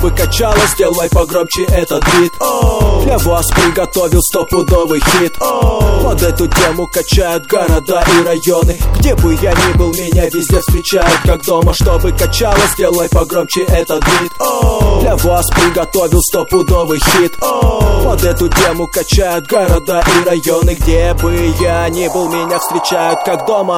Чтобы качало, сделай погромче этот бит. Для вас приготовил стопудовый хит. Под эту тему качают города и районы. Где бы я ни был, меня везде встречают как дома. Чтобы качало, сделай погромче этот бит. Для вас приготовил стопудовый хит. Под эту тему качают города и районы. Где бы я ни был, меня встречают как дома.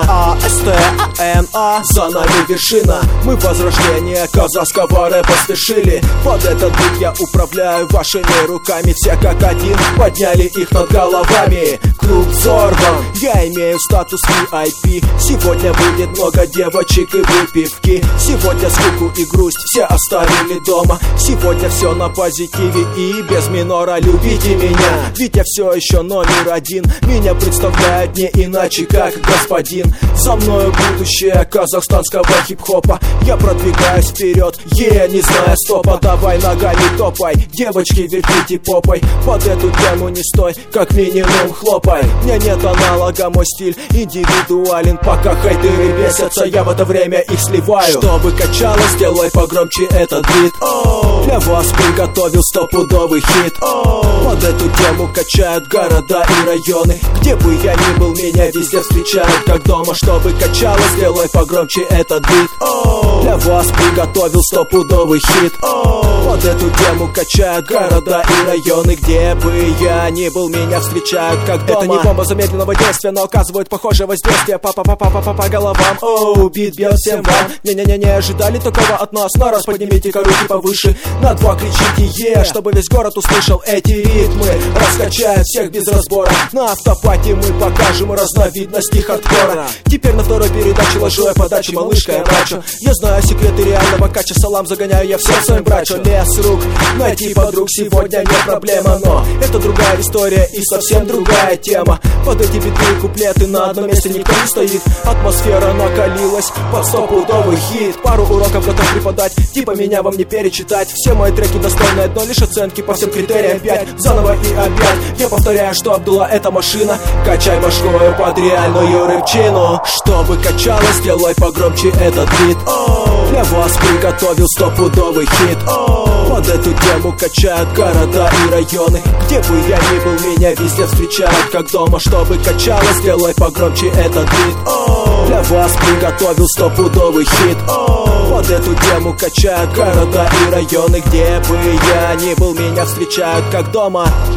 АСТАНА, за нами вершина. Мы возрождение казахского рэпа спешили. Под этот бит я управляю вашими руками. Все как один подняли их над головами. Клуб взорван, я имею статус VIP. Сегодня будет много девочек и выпивки. Сегодня скуку и грусть все оставили дома. Сегодня все на позитиве и без минора. Любите меня, ведь я все еще номер один. Меня представляют не иначе как господин. За мною будущее казахстанского хип-хопа. Я продвигаюсь вперед, не зная стопа. Давай ногами топай, девочки вертите попой. Под эту тему не стой, как минимум хлопай. Мне нет аналога, мой стиль индивидуален. Пока хейтеры бесятся, я в это время их сливаю. Чтобы качало, сделай погромче этот бит. Для вас приготовил стопудовый хит. Под эту тему качают города и районы. Где бы я ни был, меня везде встречают как дома. Чтобы качало, сделай погромче этот бит. Для вас приготовил стопудовый хит. Под эту тему качают города и районы. Где бы я ни был, меня встречают как дома. Это не бомба замедленного действия, но оказывает похожее воздействие. По головам, бит бьет всем вам. Не ожидали такого от нас. На раз поднимите-ка руки повыше. На два кричите чтобы весь город услышал эти ритмы. Раскачают всех без разбора. На автопате мы покажем разновидности хардкора. Теперь на второй передаче ложу я подачу, малышка я мачо. Я знаю секреты реального кача, салам загоняю я всем своим брачо. Лес рук, найти подруг сегодня не проблема. Но это другая история и совсем другая тема. Под эти биты и куплеты на одном месте никто не стоит. Атмосфера накалилась под стопудовый хит. Пару уроков готов преподать, типа меня вам не перечитать. Все мои треки достойны одной лишь оценки по всем критериям 5. Заново и опять я повторяю, что Абдулла это машина. Качай башкою под реальную рыбчину. Чтобы качало, сделай погромче этот бит. Для вас приготовил стопудовый хит. Под эту тему качают города и районы. Где бы я ни был, меня везде встречают как дома. Чтобы качало, сделай погромче этот бит. Для вас приготовил стопудовый хит. Под эту тему качают города и районы. Где бы я ни был, меня встречают как дома.